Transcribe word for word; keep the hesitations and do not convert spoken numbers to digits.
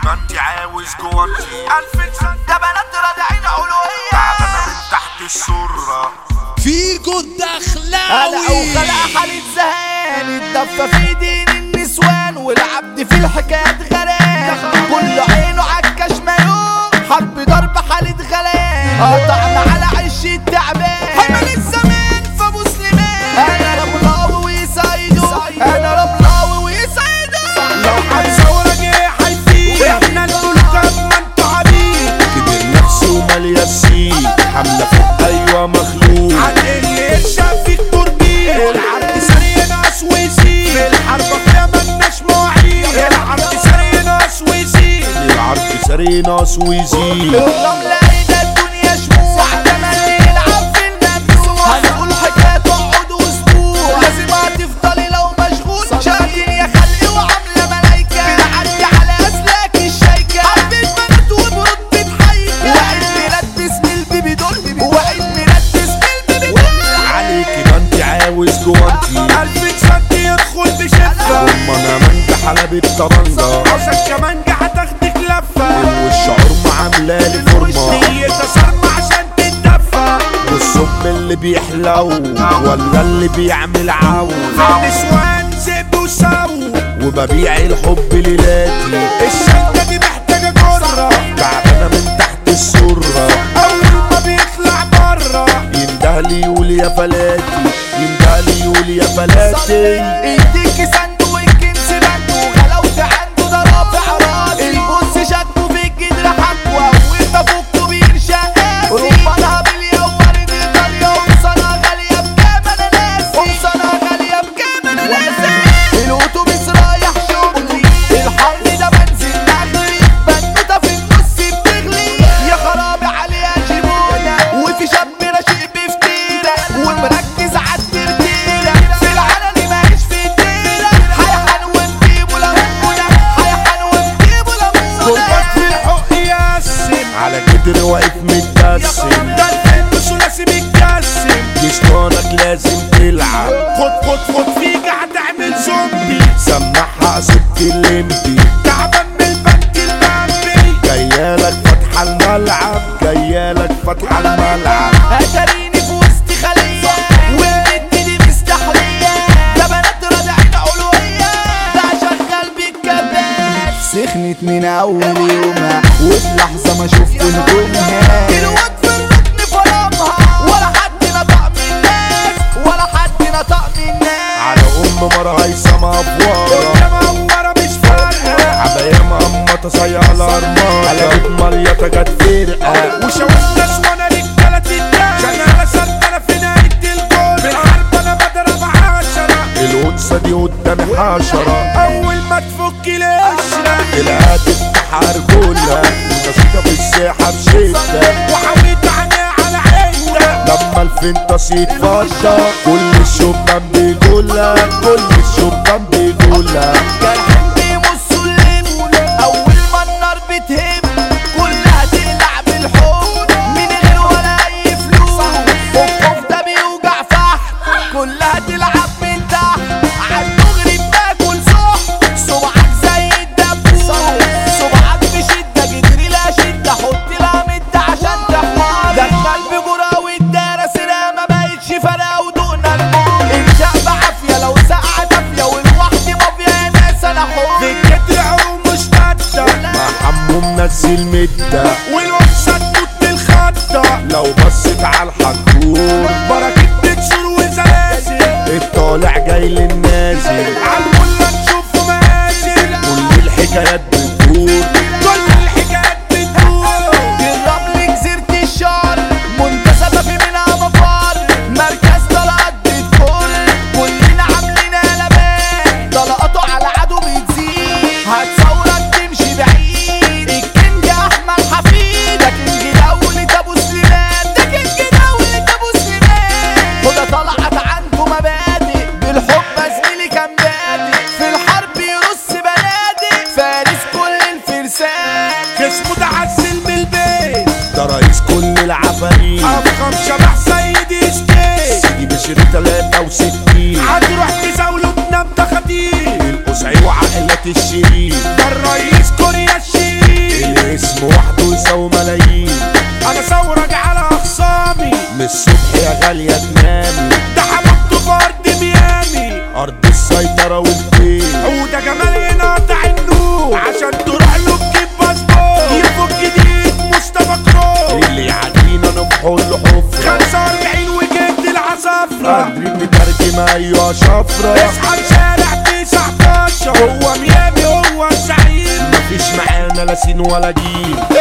كيمانتي عاوز جوانتي ألف سنة ده بنات رادعين علوية تعبانة من تحت السرة فيجو الدخلاوي انا اوخلق حالة زهقان الدفة في دين النسوان والعبد في الحكايات غرام كل عينه عكاش مايوم حب ضرب حالة غلام قطعنا على عش التعبان حمل الزمان فابو سليمان انا ربلاوي ويسايدو انا ربلاوي ويسايدو لو هتصور جه هيفيد احنا الملوك اما انتوا عبيد كبر نفسه ومال ياسين حملة فوق ايوه مخلوق عاللي يتشاف فيك تربيه العرض سريع ناس ويزيد في الحرب فيها مالناش مواعيد العرض سريع ناس ويزيد العرض سريع ناس ويزيد الرملة ايده الدنيا شموع تملي يلعب في الممنوع هنقول حكاية تقعد اسبوع لازم هتفضلي لو مشغول شاهدين يا خلقي وعاملة ملايكة بنعدي على اسلاك الشايكة حبيت بنات وبرد بتحيكة وعيد ميلاد باسم البيبي دول وعيد ميلاد باسم البيبي دول عليكي ما انت عاوز جوانتي قلبك سد يدخل بشفة ثم انا منجح حلب الطرنجة عشان كمانجة هتاخدك لفة والشعور معاملالي فورمة نيتها صارمة عشان تتدفى والصب اللي بيحلو ولا اللي بيعمل عو النسوان زب وسو وببيع الحب ليلاتي الشنطة دي محتاجة جرة تعبانة من تحت السرة أول ما بيطلع برا يندهلي يقول يا فلاتي يندهلي يقول يا فلاتي اديكي صندوق الكنز بندو غلاوتي عنده ده رافع راسي البص شكله في الجدر حكوى وانت فوقته بيرشق قاسي رمانها باليوم ايطاليا ومصانها غالية بكام انا ناسي ومصانها غالية بكام انا ناسي الاتوبيس رايح شغلي الحر ده بنزل نغلي بنوتة في النص بتغلي يا خرابي عليها جيبونة وفي شاب رشيق بفتيلة ومركز عالترتيلة في العلن ماهيش في الديلة حيحن ونجيبه لمونة حيحن ونجيبه لمونة كربات في الحق يقسم على جدر واقف متقسم ده الفيلم ثلاثي متقسم جسمانك لازم تلعب خد خد خد فيك هتعمل زومبي سمعها ست الليمبي تعبان من البنك البنبي جايالك فاتحة الملعب جايالك فاتحة الملعب هتريني في وسط خلية والبنت دي مستحلية ده بنات رادعين علوية ده شغال بالكبات سخنت من اول يومها وفي لحظة ما شفت نجومها الواد في الركن فرمها ولا حد نطق من الناس ولا حد نطق من الناس على ام مرة هيثمة افوارة انما ورا مش فارقة عباية مقمطة صيالة ارمارة قلبت مريطة جت فرقة وشاورت نسوانة رجالة تتاك شغالة سلطنة في نهاية الجول بالحرب انا بضرب عشرة الانثى دي قدامي حشرة اول ما تفك القشرة الهاتف تحرجولها ونشيطة في الساحة بشدة وحاولت عينيها على عدة لما الفنطس يتفضى كل الشبان بيقولها كل الشبان بيقولها جرحين بيبصوا اللم اول ما النار بتهم كلها تقلع بالحب من غير ولا اي فلوس الخوف ده بيوجع فحم كلها تلعب من تحت عالدغري بتاكل صح صبعك زي الدبوس صبعك بشدة جدري لا شدة حط لها مدة عشان تحمر دخل بجرة والدارة سرقة ما بقتش فارقة ودقنا الموت الشعب عافية لو سقعة دافية والوحدي مافيا يا ناس انا حر في الجدر عروم مش نادة مع حمو منزل مدة والوحشة تموت بالخطة لو بصت على الحنطور بركة بتشور وزلازل الطالع جاي للنازل عالمولة نشوفه مآزل كل الحكايات بتدور كل الحكايات بتدور الرمل جزيرة الشعر منتسبة في منها مفار مركز طلقات بتكل كلنا عاملين قلبان طلقاته على عدو بتزيد هتصورك تمشي بعيد الكينج احمد حفيد ده كينج دولة ابو سليمان ده كينج دولة ابو سليمان وده طلعت عنده مبادئ بالحب زميلي كان بادئ في الحرب يرص بنادق فارس كل الفرسان جسمه ده عزل من البيت ده رئيس كل العفاريت افخم شبح سيدي سكيت سيدي بشري تلاتة وستين هتروح تزاوله بنبتة خطير القصعي وعائلات الشريف ده الرئيس كوريا الشريف وملايين. انا ثورج على اخصامي من الصبح يا غالية تنامي. ده حبيبته في ارض ميامي ارض السيطرة والبيت. وده جمال ينقطع النور عشان تروح له تجيب باسبور. يفك جديد مصطفى كروب اللي يعدينا نبحر له حفرة. خمسة واربعين وجد العصافرة قادرين نترجم ايوه شفرة. اصحى شارع تسعتاشر هو ميامي هو الزعيم. مفيش معانا لا سين ولا جيل.